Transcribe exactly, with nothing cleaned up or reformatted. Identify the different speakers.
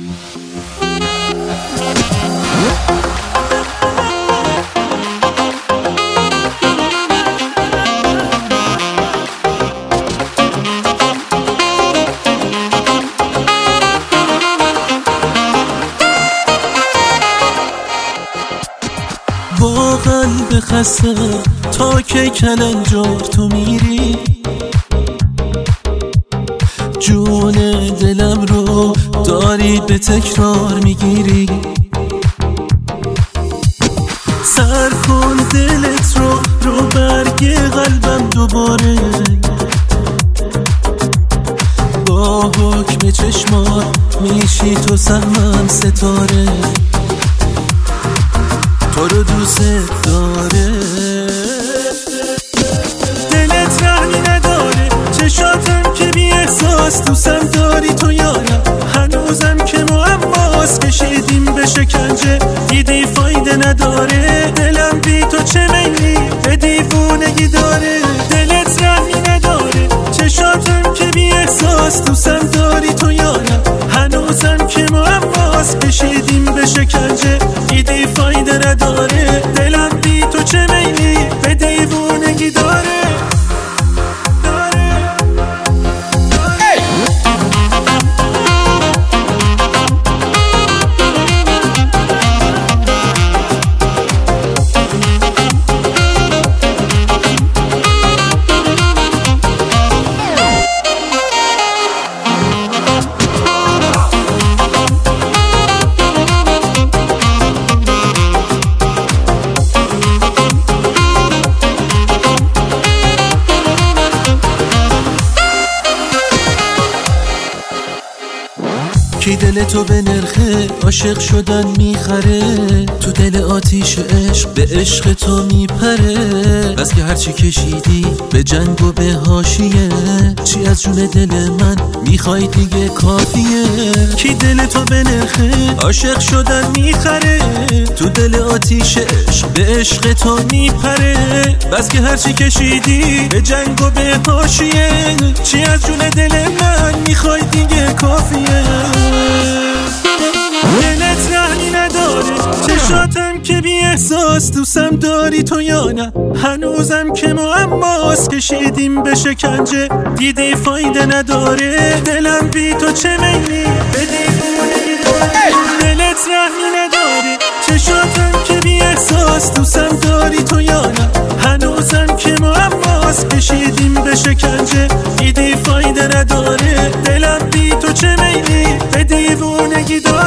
Speaker 1: با قلب خسته تا که کلنجار تو میری، جون دلم رو داری به تکرار میگیری. سر کن دلت رو رو برگ قلبم دوباره، با حکم چشمات میشی تو سهمم ستاره، تو رو دوست داره. دلت رحمی نداره، چشاتم که بی احساس، دوستم داری تو یارم هنوزم که معماست. کشیدیم به شکنجه دیدی فایده نداره، دلم بی تو چه میلی به دیوونگی داره. دلت رحمی نداره، چشاتم که بی احساس، دوستم داری تو یارم هنوزم که معماست. کشیدیم به شکنجه دیدی فایده نداره، دلم بی تو چه میلی به دیوونگی داره. کی دل تو به نرخه عاشق شدن میخره، تو دل آتیش عشق به عشق تو میپره. بس که هرچی کشیدی به جنگ و به حاشیه، چی از جون دل من میخوای دیگه کافیه. کی دل تو به نرخه عاشق شدن میخره، تو دل آتیش عشق به عشق تو میپره. بس که هرچی کشیدی به جنگ و به حاشیه، چی از جون دل من میخوای دیگه کافیه. دلت رحمی نداره، چشاتم که بی احساس، دوستم داری تو یا نه هنوزم که معماست. کشیدیم به شکنجه دیدی فایده نداره، دلم بی تو چه میلی به دیوونگی داره. دلت رحمی نداره، چشاتم که بی احساس، دوستم داری تو یا نه هنوزم که معماست. کشیدیم به شکنجه دیدی فایده نداره، دلم بی تو چه میلی به دیوونگی داره.